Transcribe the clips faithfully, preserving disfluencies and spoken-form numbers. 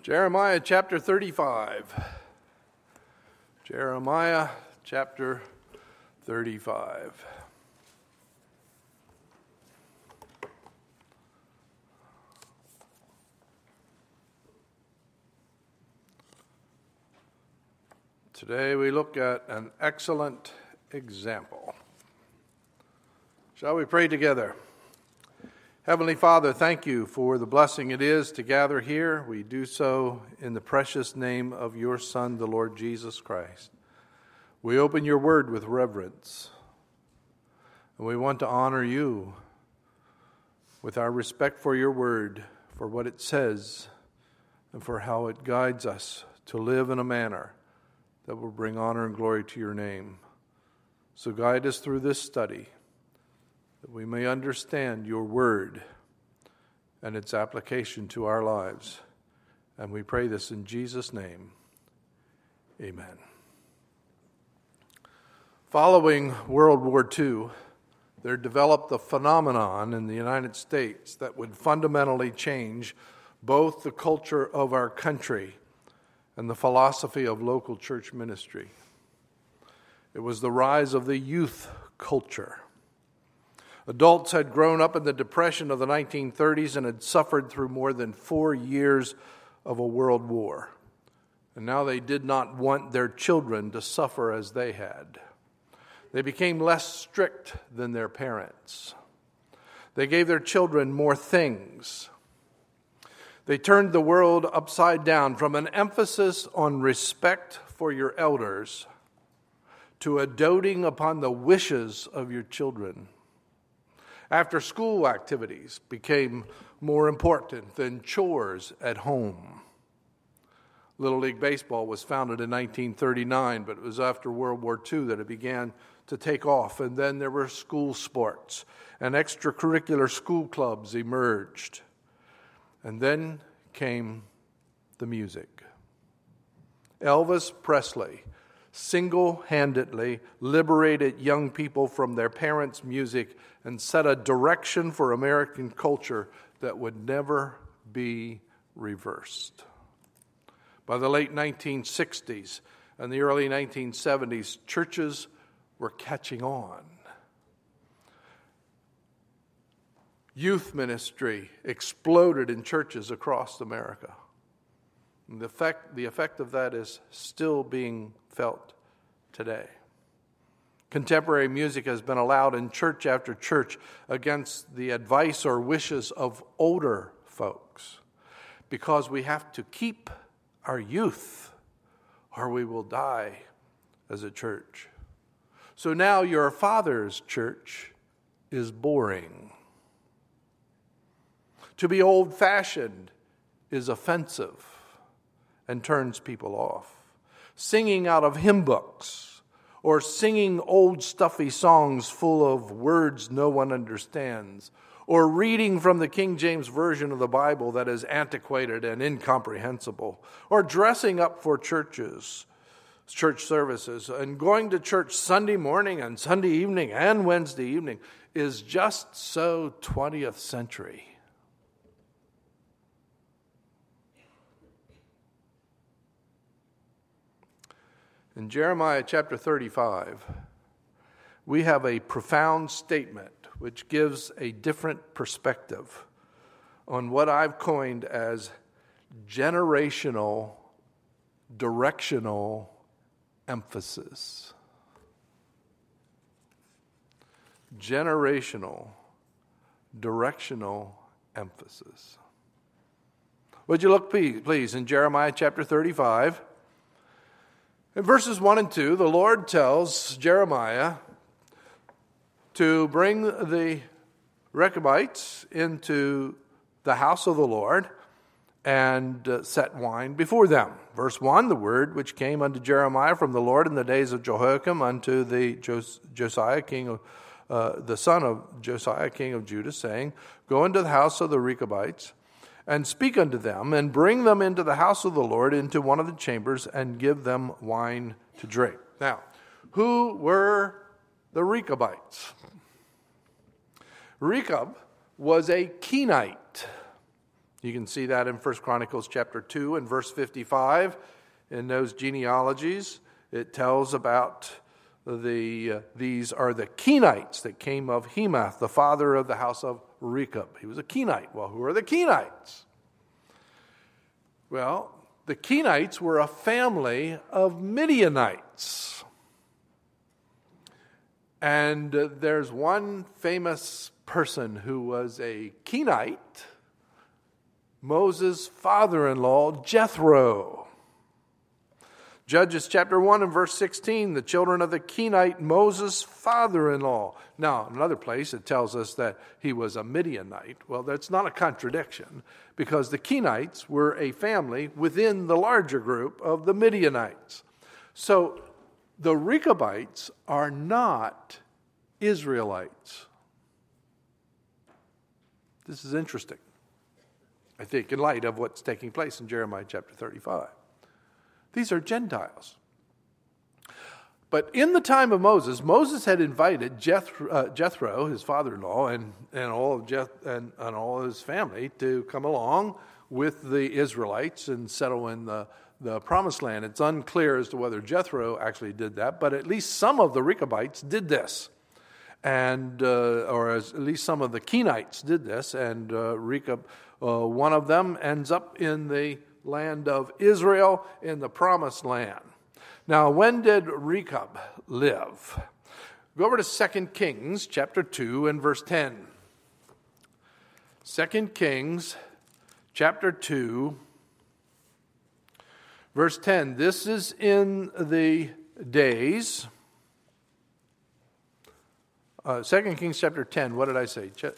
Jeremiah chapter thirty-five. Jeremiah chapter thirty-five. Today we look at an excellent example. Shall we pray together? Heavenly Father, thank you for the blessing it is to gather here. We do so in the precious name of your Son, the Lord Jesus Christ. We open your word with reverence, and we want to honor you with our respect for your word, for what it says, and for how it guides us to live in a manner that will bring honor and glory to your name. So guide us through this study, that we may understand your word and its application to our lives. And we pray this in Jesus' name. Amen. Following World War Two, there developed a phenomenon in the United States that would fundamentally change both the culture of our country and the philosophy of local church ministry. It was the rise of the youth culture. Adults had grown up in the Depression of the nineteen thirties and had suffered through more than four years of a world war. And now they did not want their children to suffer as they had. They became less strict than their parents. They gave their children more things. They turned the world upside down from an emphasis on respect for your elders to a doting upon the wishes of your children. After school activities became more important than chores at home. Little League Baseball was founded in nineteen thirty-nine, but it was after World War Two that it began to take off. And then there were school sports, and extracurricular school clubs emerged. And then came the music. Elvis Presley single-handedly liberated young people from their parents' music and set a direction for American culture that would never be reversed. By the late nineteen sixties and the early nineteen seventies, churches were catching on. Youth ministry exploded in churches across America. And the effect, the effect of that is still being felt today. Contemporary music has been allowed in church after church against the advice or wishes of older folks, because we have to keep our youth or we will die as a church. So now your father's church is boring. To be old-fashioned is offensive and turns people off. Singing out of hymn books or singing old stuffy songs full of words no one understands, or reading from the King James Version of the Bible that is antiquated and incomprehensible, or dressing up for churches, church services, and going to church Sunday morning and Sunday evening and Wednesday evening is just so twentieth century. In Jeremiah chapter thirty-five, we have a profound statement which gives a different perspective on what I've coined as generational, directional emphasis. Generational, directional emphasis. Would you look, please, in Jeremiah chapter thirty-five? In verses one and two, the Lord tells Jeremiah to bring the Rechabites into the house of the Lord and uh, set wine before them. Verse one, the word which came unto Jeremiah from the Lord in the days of Jehoiakim unto the Jos- Josiah king of uh, the son of Josiah king of Judah, saying, Go into the house of the Rechabites, and speak unto them, and bring them into the house of the Lord, into one of the chambers, and give them wine to drink. Now, who were the Rechabites? Rechab was a Kenite. You can see that in First Chronicles chapter two and verse fifty-five. In those genealogies, it tells about the uh, these are the Kenites that came of Hemath, the father of the house of Rechab. He was a Kenite. Well, who are the Kenites? Well, the Kenites were a family of Midianites. And uh, there's one famous person who was a Kenite, Moses' father-in-law, Jethro. Judges chapter one and verse sixteen, the children of the Kenite, Moses' father-in-law. Now, another place it tells us that he was a Midianite. Well, that's not a contradiction, because the Kenites were a family within the larger group of the Midianites. So the Rechabites are not Israelites. This is interesting, I think, in light of what's taking place in Jeremiah chapter thirty-five. These are Gentiles. But in the time of Moses, Moses had invited Jethro, uh, Jethro his father-in-law, and, and, all of Jeth, and, and all his family to come along with the Israelites and settle in the, the Promised Land. It's unclear as to whether Jethro actually did that, but at least some of the Rechabites did this. And uh, or as, at least some of the Kenites did this, and uh, Rechab, uh, one of them, ends up in the land of Israel, in the Promised Land. Now, when did Rechab live? Go over to Second Kings chapter two and verse ten. Second Kings chapter two, verse ten. This is in the days... Uh, Second Kings chapter ten, what did I say? Ch-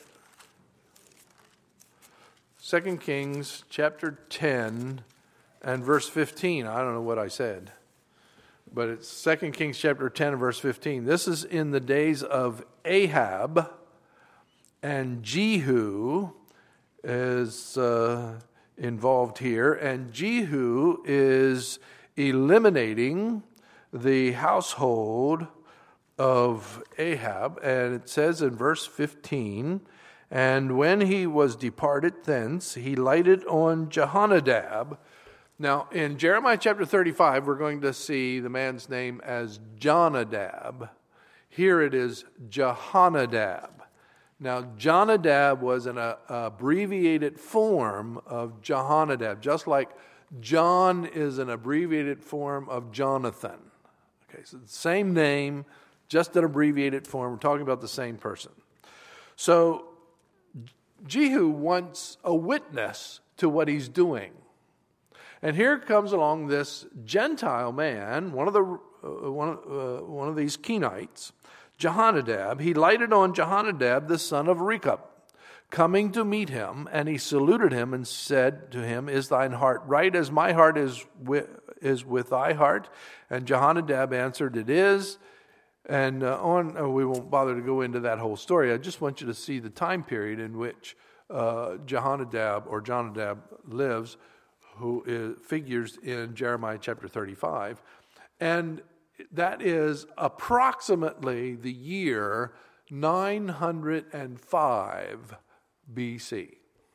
Second Kings chapter ten and verse fifteen. I don't know what I said, but it's Second Kings chapter ten and verse fifteen. This is in the days of Ahab, and Jehu is uh, involved here, and Jehu is eliminating the household of Ahab, and it says in verse fifteen, and when he was departed thence, he lighted on Jehonadab. Now, in Jeremiah chapter thirty-five, we're going to see the man's name as Jonadab. Here it is Jehonadab. Now, Jonadab was an uh, abbreviated form of Jehonadab, just like John is an abbreviated form of Jonathan. Okay, so the same name, just an abbreviated form. We're talking about the same person. So Jehu wants a witness to what he's doing. And here comes along this Gentile man, one of the uh, one, uh, one of these Kenites, Jehonadab. He lighted on Jehonadab, the son of Rechab, coming to meet him, and he saluted him and said to him, "Is thine heart right as my heart is with, is with thy heart?" And Jehonadab answered, "It is." And uh, on, uh, we won't bother to go into that whole story. I just want you to see the time period in which uh, Jehonadab or Jonadab lives, who is, figures in Jeremiah chapter thirty-five. And that is approximately the year nine hundred five B C.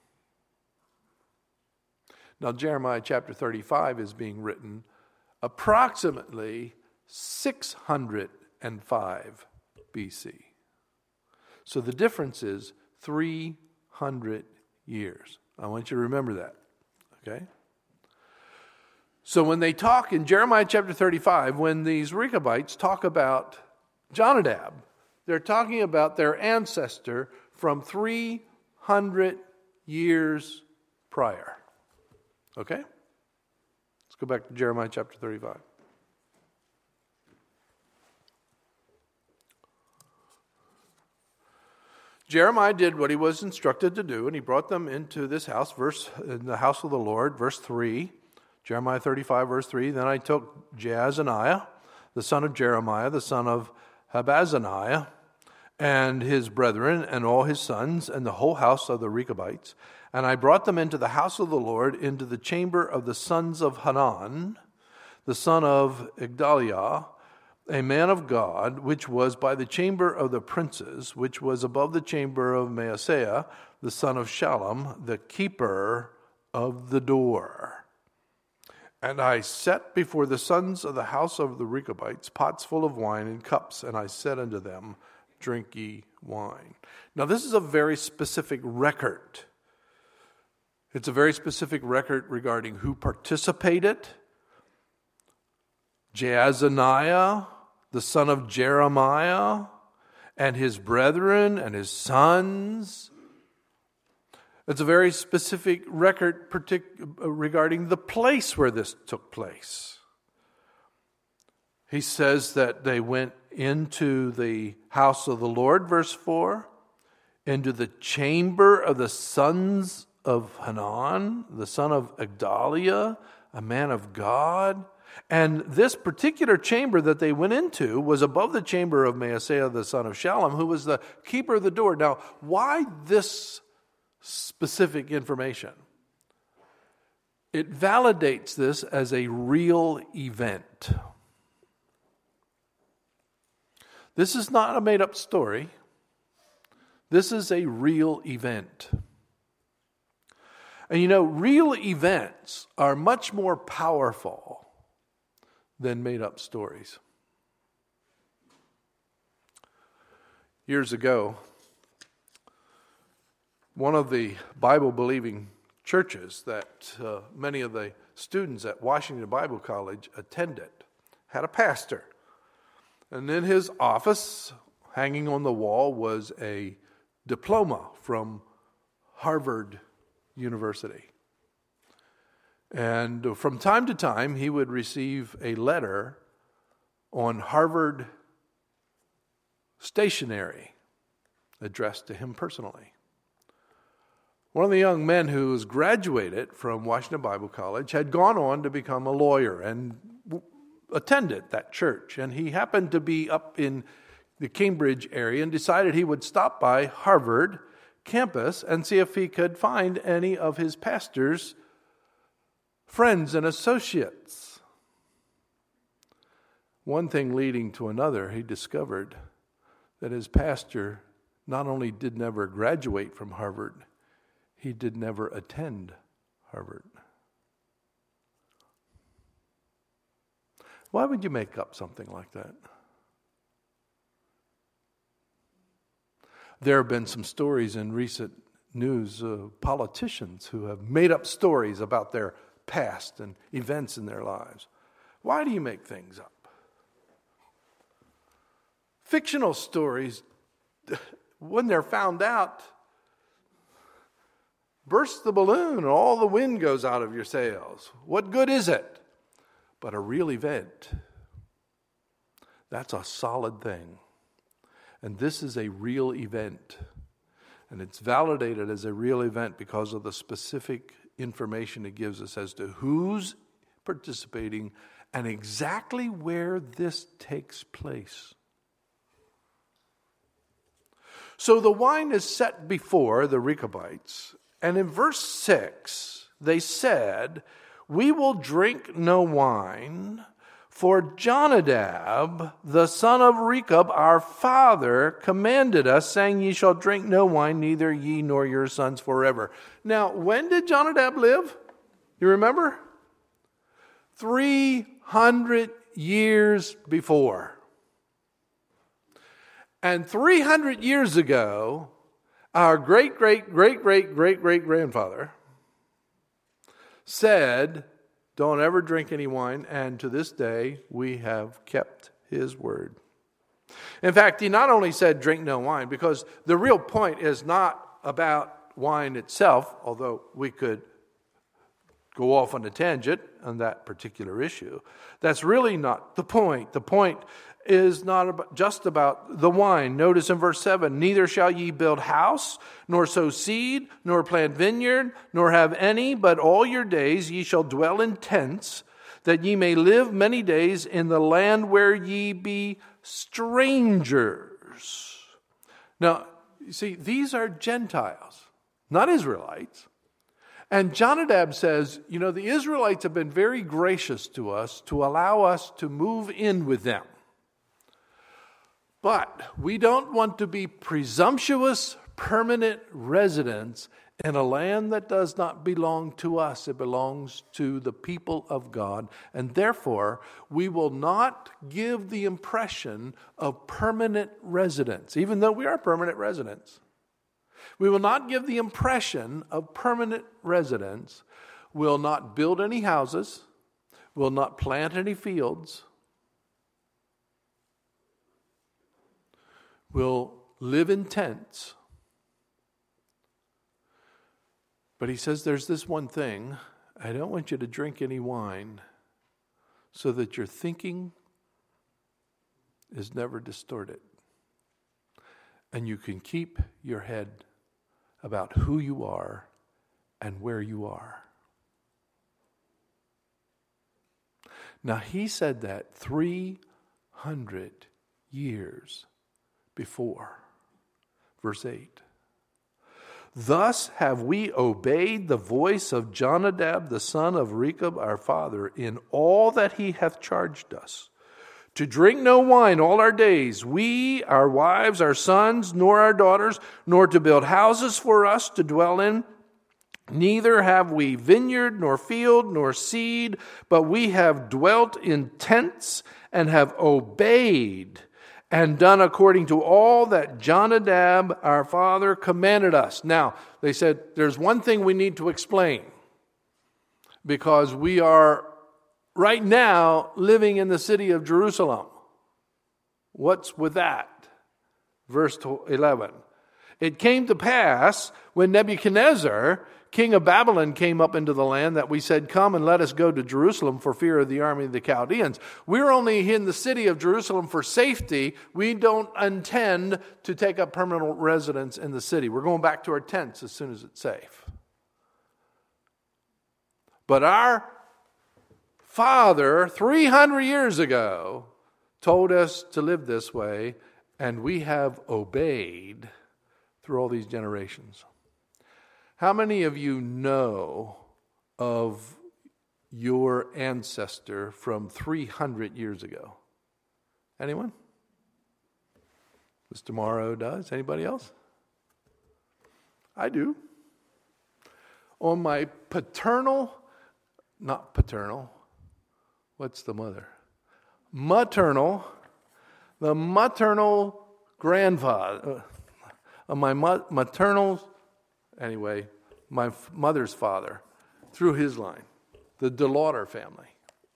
Now, Jeremiah chapter thirty-five is being written approximately six hundred five B C. So the difference is three hundred years. I want you to remember that. Okay? So when they talk in Jeremiah chapter thirty-five, when these Rechabites talk about Jonadab, they're talking about their ancestor from three hundred years prior. Okay? Let's go back to Jeremiah chapter thirty-five. Jeremiah did what he was instructed to do, and he brought them into this house, verse in the house of the Lord, verse three. Jeremiah thirty-five, verse three. Then I took Jaazaniah, the son of Jeremiah, the son of Habazaniah, and his brethren, and all his sons, and the whole house of the Rechabites, and I brought them into the house of the Lord, into the chamber of the sons of Hanan, the son of Igdaliah, a man of God, which was by the chamber of the princes, which was above the chamber of Maaseiah, the son of Shallum, the keeper of the door. And I set before the sons of the house of the Rechabites pots full of wine and cups, and I said unto them, drink ye wine. Now this is a very specific record. It's a very specific record regarding who participated. Jaazaniah, the son of Jeremiah, and his brethren and his sons. It's a very specific record partic- regarding the place where this took place. He says that they went into the house of the Lord, verse four, into the chamber of the sons of Hanan, the son of Agdaliah, a man of God. And this particular chamber that they went into was above the chamber of Maaseiah, the son of Shallum, who was the keeper of the door. Now, why this specific information? It validates this as a real event. This is not a made-up story. This is a real event. And you know, real events are much more powerful than made-up stories. Years ago, one of the Bible-believing churches that uh, many of the students at Washington Bible College attended had a pastor. And in his office, hanging on the wall, was a diploma from Harvard University. And from time to time, he would receive a letter on Harvard stationery addressed to him personally. One of the young men who was graduated from Washington Bible College had gone on to become a lawyer and attended that church. And he happened to be up in the Cambridge area and decided he would stop by Harvard campus and see if he could find any of his pastor's friends and associates. One thing leading to another, he discovered that his pastor not only did never graduate from Harvard, he did never attend Harvard. Why would you make up something like that? There have been some stories in recent news of politicians who have made up stories about their past and events in their lives. Why do you make things up? Fictional stories, when they're found out, burst the balloon and all the wind goes out of your sails. What good is it? But a real event, that's a solid thing. And this is a real event. And it's validated as a real event because of the specific information it gives us as to who's participating and exactly where this takes place. So the wine is set before the Rechabites, and in verse six, they said, we will drink no wine, for Jonadab, the son of Rechab, our father, commanded us, saying, ye shall drink no wine, neither ye nor your sons forever. Now, when did Jonadab live? You remember? three hundred years before. And three hundred years ago, our great, great, great, great, great, great grandfather said, don't ever drink any wine, and to this day, we have kept his word. In fact, he not only said drink no wine, because the real point is not about wine itself, although we could go off on a tangent on that particular issue. That's really not the point. The point is not about, just about the wine. Notice in verse seven, neither shall ye build house, nor sow seed, nor plant vineyard, nor have any, but all your days ye shall dwell in tents, that ye may live many days in the land where ye be strangers. Now, you see, these are Gentiles, not Israelites. And Jonadab says, you know, the Israelites have been very gracious to us to allow us to move in with them. But we don't want to be presumptuous permanent residents in a land that does not belong to us. It belongs to the people of God. And therefore, we will not give the impression of permanent residence, even though we are permanent residents. We will not give the impression of permanent residence. We'll not build any houses. We'll not plant any fields. We'll live in tents. But he says there's this one thing. I don't want you to drink any wine so that your thinking is never distorted. And you can keep your head about who you are and where you are. Now, he said that three hundred years before. Verse eight. Thus have we obeyed the voice of Jonadab, the son of Rechab, our father, in all that he hath charged us, to drink no wine all our days, we, our wives, our sons, nor our daughters, nor to build houses for us to dwell in. Neither have we vineyard, nor field, nor seed, but we have dwelt in tents and have obeyed and done according to all that Jonadab, our father, commanded us. Now, they said, there's one thing we need to explain, because we are right now living in the city of Jerusalem. What's with that? Verse eleven. It came to pass when Nebuchadnezzar, king of Babylon, came up into the land that we said, come and let us go to Jerusalem for fear of the army of the Chaldeans. We're only in the city of Jerusalem for safety. We don't intend to take up permanent residence in the city. We're going back to our tents as soon as it's safe. But our Father, three hundred years ago, told us to live this way, and we have obeyed through all these generations. How many of you know of your ancestor from three hundred years ago? Anyone? Mister Morrow does. Anybody else? I do. On my paternal, not paternal, what's the mother? Maternal, the maternal grandfather, uh, my ma- maternal, anyway, my f- mother's father, through his line, the DeLauder family.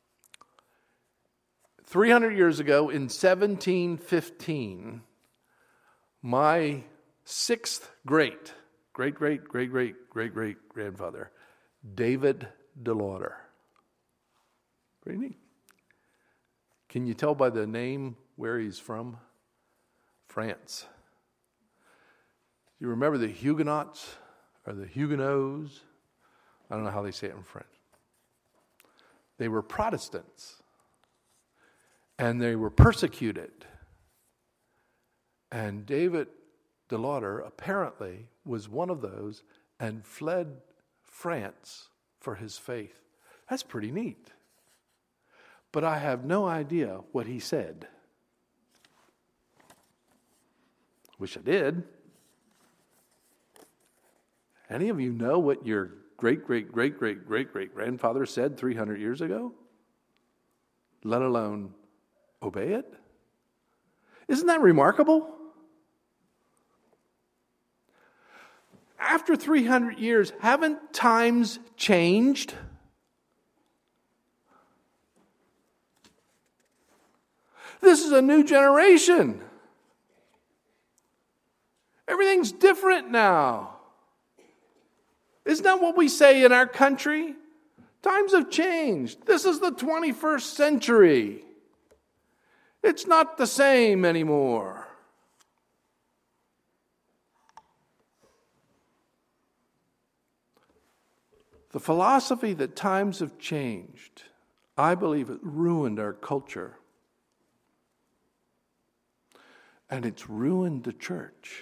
three hundred years ago, in seventeen fifteen, my sixth great, great, great, great, great, great, great grandfather, David DeLauder. Pretty neat. Can you tell by the name where he's from? France. You remember the Huguenots or the Huguenots? I don't know how they say it in French. They were Protestants. And they were persecuted. And David DeLauder apparently was one of those and fled France for his faith. That's pretty neat. But I have no idea what he said. Wish I did. Any of you know what your great, great, great, great, great, great grandfather said three hundred years ago? Let alone obey it? Isn't that remarkable? After three hundred years, haven't times changed? This is a new generation. Everything's different now. Isn't that what we say in our country? Times have changed. This is the twenty-first century. It's not the same anymore. The philosophy that times have changed, I believe it ruined our culture. And it's ruined the church.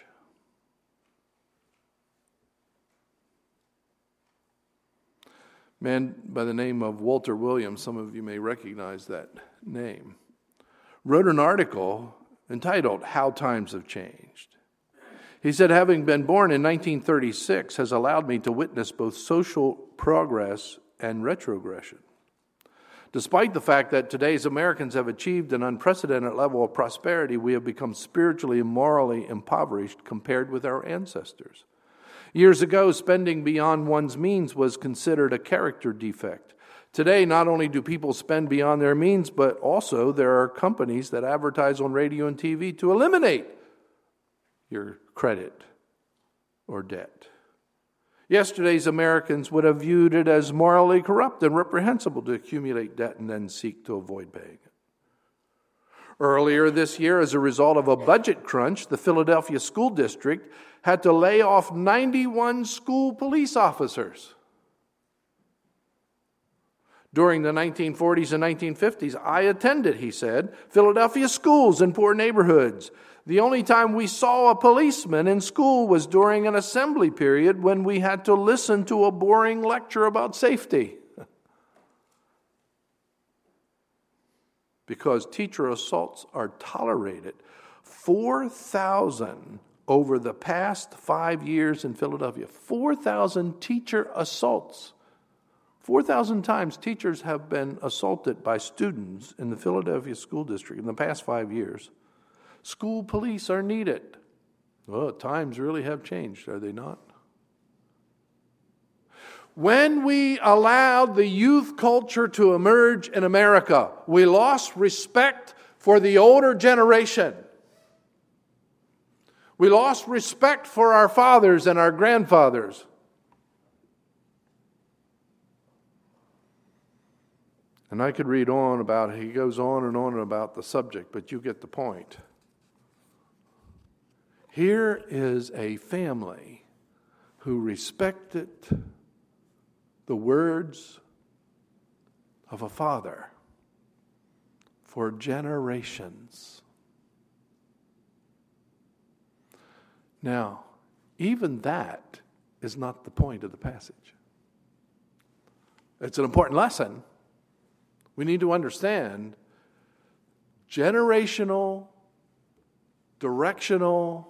A man by the name of Walter Williams, some of you may recognize that name, wrote an article entitled How Times Have Changed. He said, having been born in nineteen thirty-six has allowed me to witness both social progress and retrogression. Despite the fact that today's Americans have achieved an unprecedented level of prosperity, we have become spiritually and morally impoverished compared with our ancestors. Years ago, spending beyond one's means was considered a character defect. Today, not only do people spend beyond their means, but also there are companies that advertise on radio and T V to eliminate your credit or debt. Yesterday's Americans would have viewed it as morally corrupt and reprehensible to accumulate debt and then seek to avoid paying it. Earlier this year, as a result of a budget crunch, the Philadelphia School District had to lay off ninety-one school police officers. During the nineteen forties and nineteen fifties, I attended, he said, Philadelphia schools in poor neighborhoods. The only time we saw a policeman in school was during an assembly period when we had to listen to a boring lecture about safety. Because teacher assaults are tolerated. four thousand over the past five years in Philadelphia. four thousand teacher assaults. four thousand times teachers have been assaulted by students in the Philadelphia School District in the past five years. School police are needed. Well, times really have changed, are they not? When we allowed the youth culture to emerge in America, we lost respect for the older generation. We lost respect for our fathers and our grandfathers. And I could read on about it. He goes on and on about the subject, but you get the point. Here is a family who respected the words of a father for generations. Now, even that is not the point of the passage. It's an important lesson. We need to understand generational, directional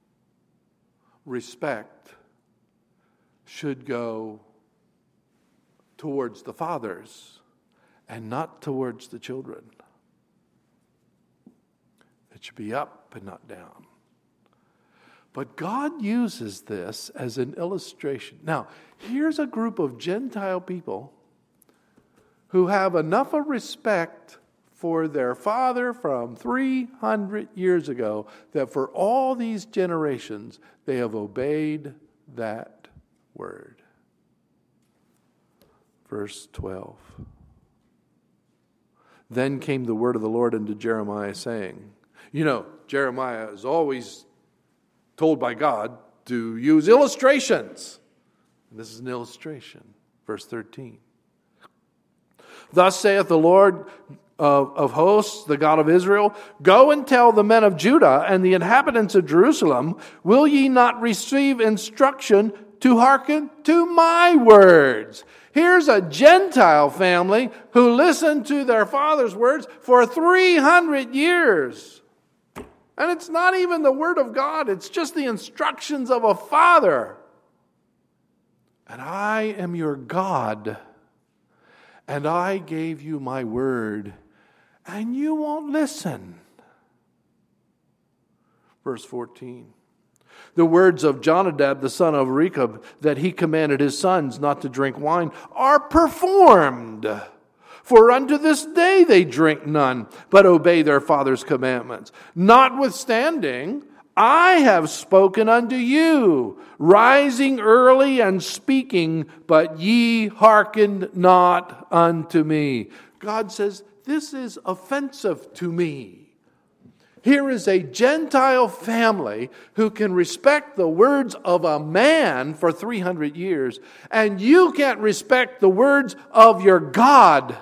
respect should go towards the fathers and not towards the children. It should be up and not down. But God uses this as an illustration. Now, here's a group of Gentile people who have enough of respect for their father from three hundred years ago that for all these generations they have obeyed that word. Verse twelve. Then came the word of the Lord unto Jeremiah, saying, you know, Jeremiah is always told by God to use illustrations. And this is an illustration. Verse thirteen. Thus saith the Lord of, of hosts, the God of Israel, go and tell the men of Judah and the inhabitants of Jerusalem, will ye not receive instruction to hearken to my words? Here's a Gentile family who listened to their father's words for three hundred years. And it's not even the word of God. It's just the instructions of a father. And I am your God. And I gave you my word. And you won't listen. Verse fourteen. The words of Jonadab, the son of Rechab, that he commanded his sons not to drink wine, are performed. For unto this day they drink none, but obey their father's commandments. Notwithstanding, I have spoken unto you, rising early and speaking, but ye hearkened not unto me. God says, this is offensive to me. Here is a Gentile family who can respect the words of a man for three hundred years, and you can't respect the words of your God.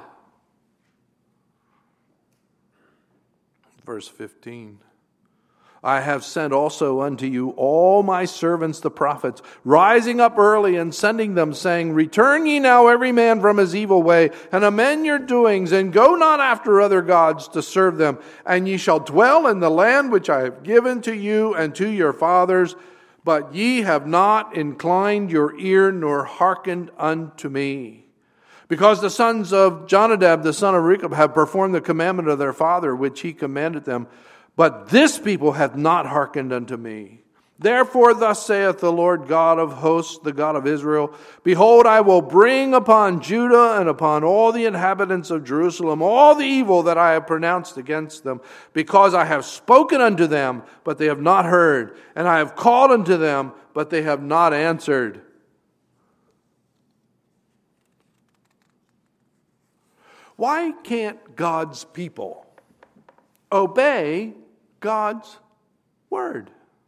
Verse fifteen. I have sent also unto you all my servants the prophets, rising up early and sending them, saying, return ye now every man from his evil way, and amend your doings, and go not after other gods to serve them, and ye shall dwell in the land which I have given to you and to your fathers. But ye have not inclined your ear, nor hearkened unto me. Because the sons of Jonadab, the son of Rechab, have performed the commandment of their father, which he commanded them. But this people hath not hearkened unto me. Therefore thus saith the Lord God of hosts, the God of Israel, Behold, I will bring upon Judah and upon all the inhabitants of Jerusalem all the evil that I have pronounced against them, because I have spoken unto them, but they have not heard, and I have called unto them, but they have not answered. Why can't God's people obey God's word?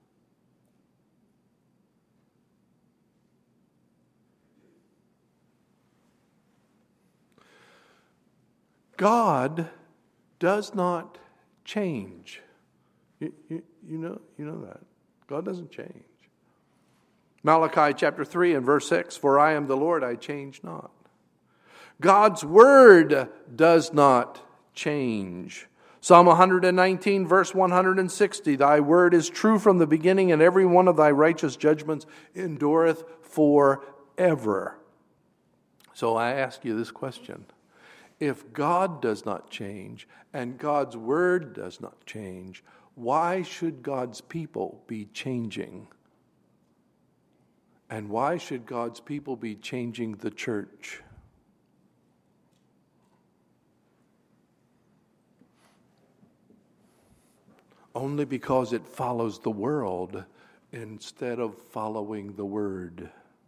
God does not change. You, you, you know, you know that. God doesn't change. Malachi chapter three and verse six, For I am the Lord, I change not. God's word does not change. Psalm one nineteen, verse one hundred sixty, Thy word is true from the beginning, and every one of thy righteous judgments endureth forever. So I ask you this question. If God does not change and God's word does not change, why should God's people be changing? And why should God's people be changing the church? Only because it follows the world instead of following the word.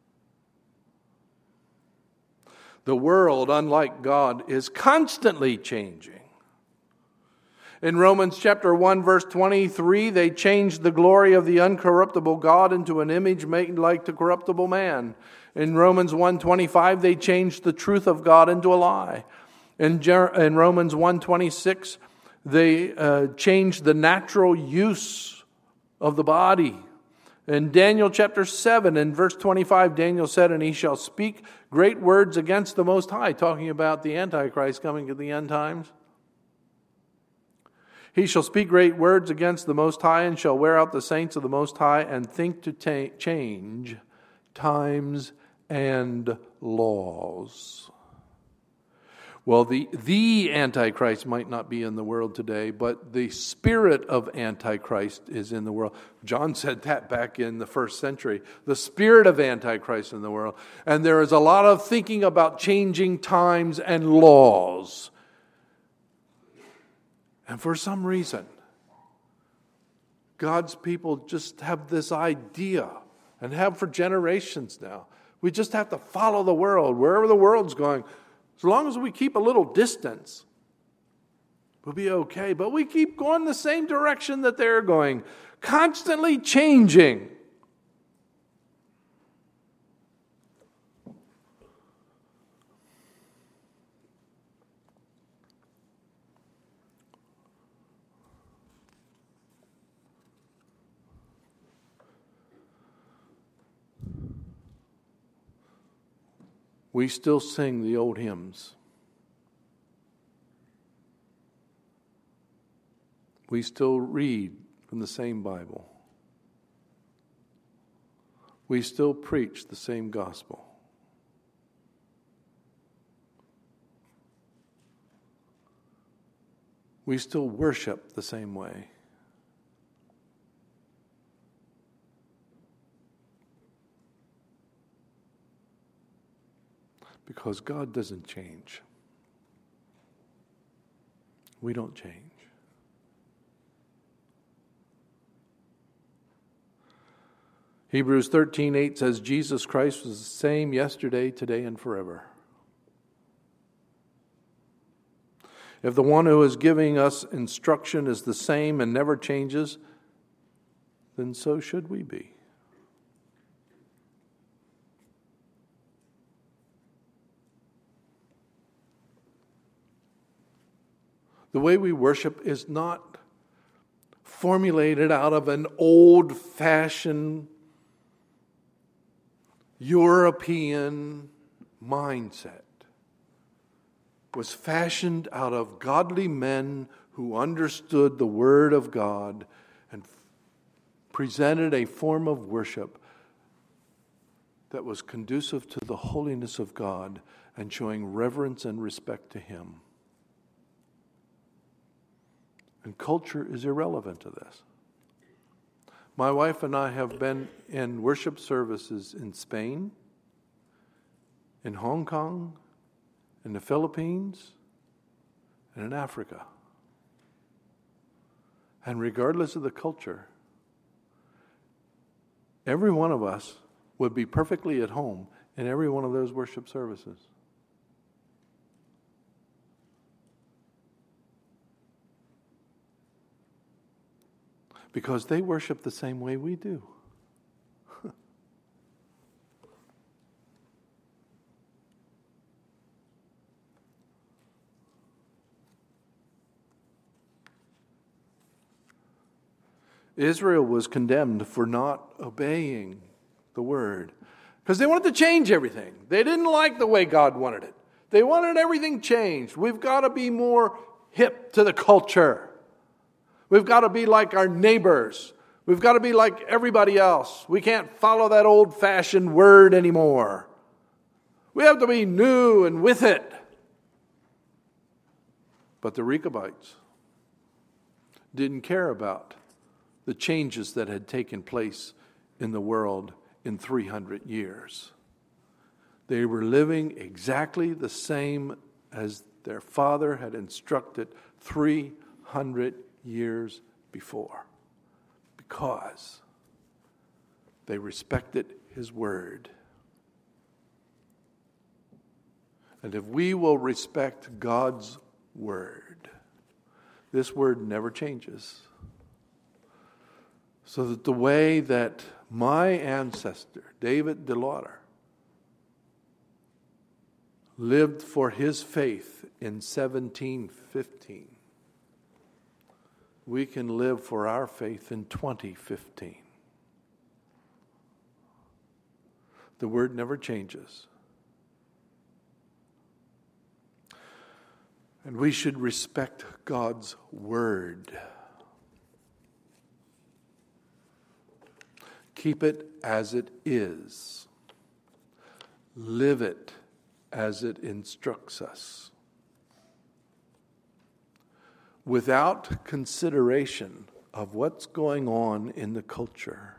The world, unlike God, is constantly changing. In Romans chapter one, verse twenty-three, they changed the glory of the uncorruptible God into an image made like the corruptible man. In Romans one twenty-five, they changed the truth of God into a lie. In, Jer- in Romans one twenty-six, they uh, changed the natural use of the body. In Daniel chapter seven and verse twenty-five, Daniel said, And he shall speak great words against the Most High, talking about the Antichrist coming at the end times. He shall speak great words against the Most High, and shall wear out the saints of the Most High, and think to ta- change times and laws. Well, the, the Antichrist might not be in the world today, but the spirit of Antichrist is in the world. John said that back in the first century. The spirit of Antichrist in the world. And there is a lot of thinking about changing times and laws. And for some reason, God's people just have this idea, and have for generations now. We just have to follow the world, wherever the world's going. As long as we keep a little distance, we'll be okay. But we keep going the same direction that they're going, constantly changing. We still sing the old hymns. We still read from the same Bible. We still preach the same gospel. We still worship the same way. Because God doesn't change. We don't change. Hebrews thirteen eight says Jesus Christ was the same yesterday, today, and forever. If the one who is giving us instruction is the same and never changes, then so should we be. The way we worship is not formulated out of an old-fashioned European mindset. It was fashioned out of godly men who understood the Word of God and presented a form of worship that was conducive to the holiness of God and showing reverence and respect to Him. And culture is irrelevant to this. My wife and I have been in worship services in Spain, in Hong Kong, in the Philippines, and in Africa. And regardless of the culture, every one of us would be perfectly at home in every one of those worship services. Because they worship the same way we do. Israel was condemned for not obeying the word because they wanted to change everything. They didn't like the way God wanted it. They wanted everything changed. We've got to be more hip to the culture. We've got to be like our neighbors. We've got to be like everybody else. We can't follow that old-fashioned word anymore. We have to be new and with it. But the Rechabites didn't care about the changes that had taken place in the world in three hundred years. They were living exactly the same as their father had instructed three hundred years before, because they respected His word. And if we will respect God's word, this word never changes. So that the way that my ancestor, David de Lauder, lived for his faith in seventeen fifteen, we can live for our faith in twenty fifteen. The word never changes. And we should respect God's word. Keep it as it is. Live it as it instructs us. Without consideration of what's going on in the culture.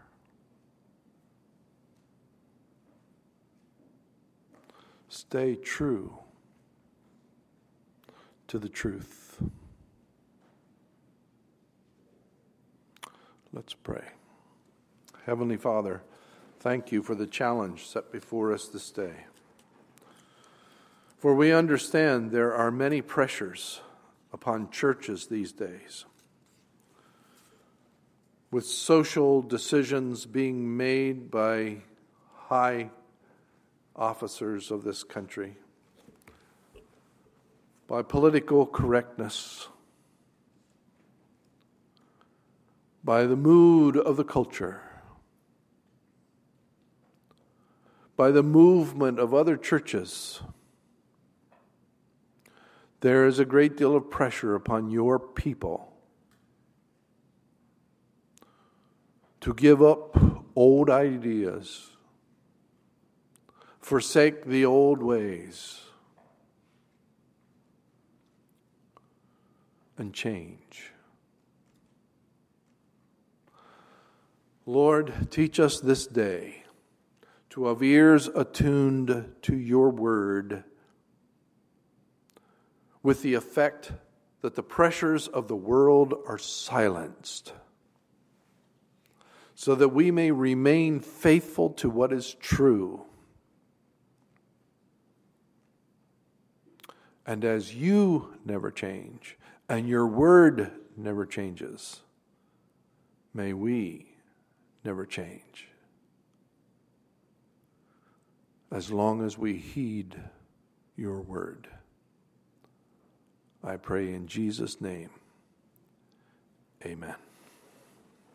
Stay true to the truth. Let's pray. Heavenly Father, thank you for the challenge set before us this day. For we understand there are many pressures upon churches these days, with social decisions being made by high officers of this country, by political correctness, by the mood of the culture, by the movement of other churches. There is a great deal of pressure upon your people to give up old ideas, forsake the old ways, and change. Lord, teach us this day to have ears attuned to your word, with the effect that the pressures of the world are silenced, so that we may remain faithful to what is true. And as you never change, and your word never changes, may we never change, as long as we heed your word. I pray in Jesus' name, amen.